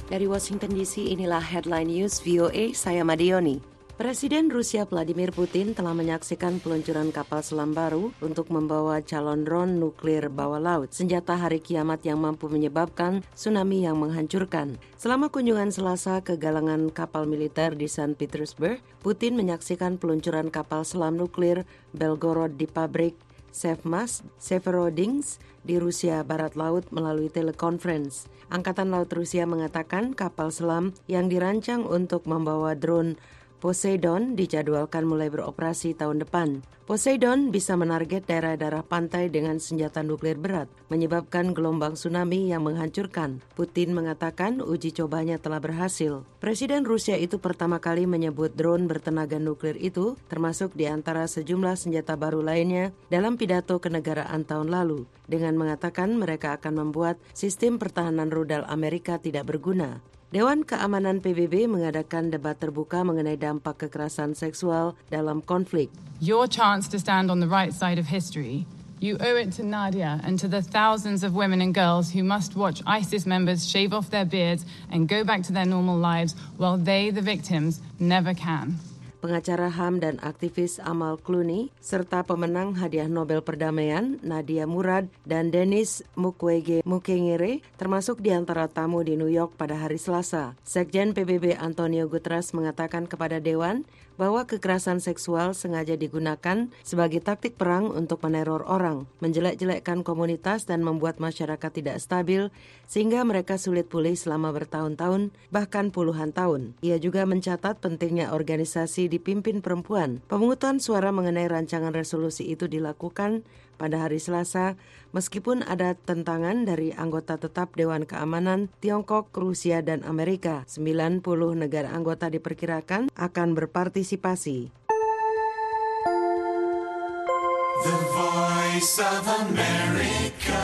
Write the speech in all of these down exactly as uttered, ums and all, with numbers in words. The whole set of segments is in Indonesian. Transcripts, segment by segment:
Dari Washington D C, inilah Headline News V O A, saya Madioni. Presiden Rusia Vladimir Putin telah menyaksikan peluncuran kapal selam baru untuk membawa calon drone nuklir bawah laut, senjata hari kiamat yang mampu menyebabkan tsunami yang menghancurkan. Selama kunjungan Selasa ke galangan kapal militer di Saint Petersburg, Putin menyaksikan peluncuran kapal selam nuklir Belgorod di pabrik Sevmaz Severodinsk di Rusia Barat Laut melalui telekonferensi. Angkatan Laut Rusia mengatakan kapal selam yang dirancang untuk membawa drone Poseidon dijadwalkan mulai beroperasi tahun depan. Poseidon bisa menarget daerah-daerah pantai dengan senjata nuklir berat, menyebabkan gelombang tsunami yang menghancurkan. Putin mengatakan uji cobanya telah berhasil. Presiden Rusia itu pertama kali menyebut drone bertenaga nuklir itu, termasuk di antara sejumlah senjata baru lainnya, dalam pidato kenegaraan tahun lalu, dengan mengatakan mereka akan membuat sistem pertahanan rudal Amerika tidak berguna. Dewan Keamanan P B B mengadakan debat terbuka mengenai dampak kekerasan seksual dalam konflik. Your chance to stand on the right side of history. You owe it to Nadia and to the thousands of women and girls who must watch ISIS members shave off their beards and go back to their normal lives while they, the victims, never can. Pengacara H A M dan aktivis Amal Clooney, serta pemenang hadiah Nobel Perdamaian Nadia Murad dan Denis Mukwege Mukwege termasuk di antara tamu di New York pada hari Selasa. Sekjen P B B Antonio Guterres mengatakan kepada Dewan bahwa kekerasan seksual sengaja digunakan sebagai taktik perang untuk meneror orang, menjelek-jelekkan komunitas dan membuat masyarakat tidak stabil sehingga mereka sulit pulih selama bertahun-tahun, bahkan puluhan tahun. Ia juga mencatat pentingnya organisasi dipimpin perempuan. Pemungutan suara mengenai rancangan resolusi itu dilakukan pada hari Selasa, meskipun ada tentangan dari anggota tetap Dewan Keamanan Tiongkok, Rusia, dan Amerika. sembilan puluh negara anggota diperkirakan akan berpartisipasi. The Voice of America.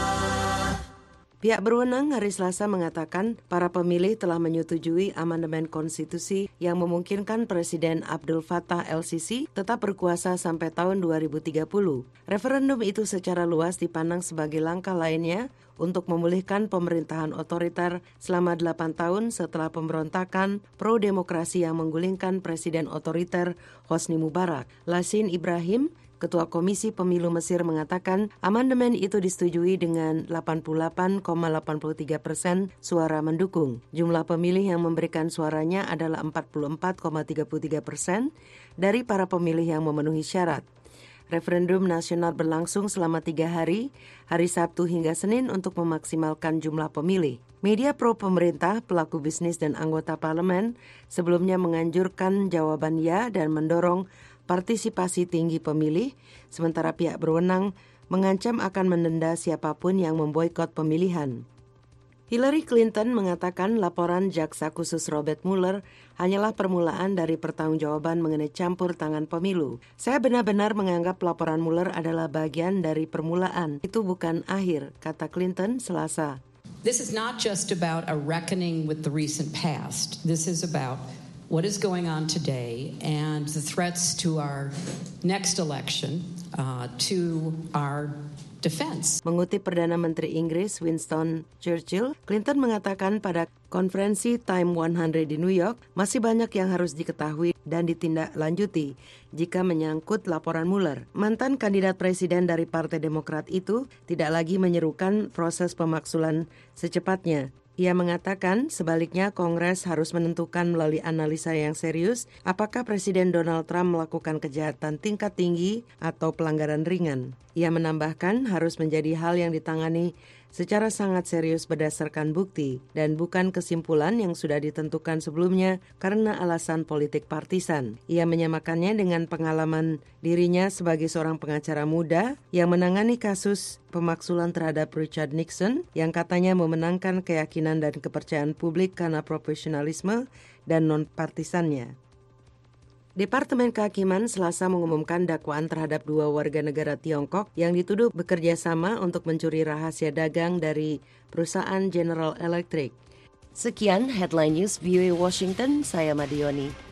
Pihak berwenang hari Selasa mengatakan para pemilih telah menyetujui amandemen konstitusi yang memungkinkan Presiden Abdul Fattah El Sisi tetap berkuasa sampai tahun dua ribu tiga puluh. Referendum itu secara luas dipandang sebagai langkah lainnya untuk memulihkan pemerintahan otoriter selama delapan tahun setelah pemberontakan pro-demokrasi yang menggulingkan Presiden otoriter Hosni Mubarak. Lasin Ibrahim, Ketua Komisi Pemilu Mesir, mengatakan amandemen itu disetujui dengan delapan puluh delapan koma delapan tiga persen suara mendukung. Jumlah pemilih yang memberikan suaranya adalah empat puluh empat koma tiga tiga persen dari para pemilih yang memenuhi syarat. Referendum nasional berlangsung selama tiga hari, hari Sabtu hingga Senin untuk memaksimalkan jumlah pemilih. Media pro pemerintah, pelaku bisnis dan anggota parlemen sebelumnya menganjurkan jawaban ya dan mendorong partisipasi tinggi pemilih, sementara pihak berwenang mengancam akan mendenda siapapun yang memboikot pemilihan. Hillary Clinton mengatakan laporan Jaksa Khusus Robert Mueller hanyalah permulaan dari pertanggungjawaban mengenai campur tangan pemilu. Saya benar-benar menganggap laporan Mueller adalah bagian dari permulaan. Itu bukan akhir, kata Clinton Selasa. This is not just about a reckoning with the recent past. This is about what is going on today and the threats to our next election, uh, to our defense. Mengutip Perdana Menteri Inggris Winston Churchill, Clinton mengatakan pada konferensi Time seratus di New York, masih banyak yang harus diketahui dan ditindaklanjuti jika menyangkut laporan Mueller. Mantan kandidat presiden dari Partai Demokrat itu tidak lagi menyerukan proses pemaksulan secepatnya. Ia mengatakan sebaliknya Kongres harus menentukan melalui analisa yang serius apakah Presiden Donald Trump melakukan kejahatan tingkat tinggi atau pelanggaran ringan. Ia menambahkan harus menjadi hal yang ditangani secara sangat serius berdasarkan bukti dan bukan kesimpulan yang sudah ditentukan sebelumnya karena alasan politik partisan. Ia menyamakannya dengan pengalaman dirinya sebagai seorang pengacara muda yang menangani kasus pemaksulan terhadap Richard Nixon yang katanya memenangkan keyakinan dan kepercayaan publik karena profesionalisme dan non-partisannya. Departemen Kehakiman Selasa mengumumkan dakwaan terhadap dua warga negara Tiongkok yang dituduh bekerja sama untuk mencuri rahasia dagang dari perusahaan General Electric. Sekian Headline News V O A Washington, saya Madioni.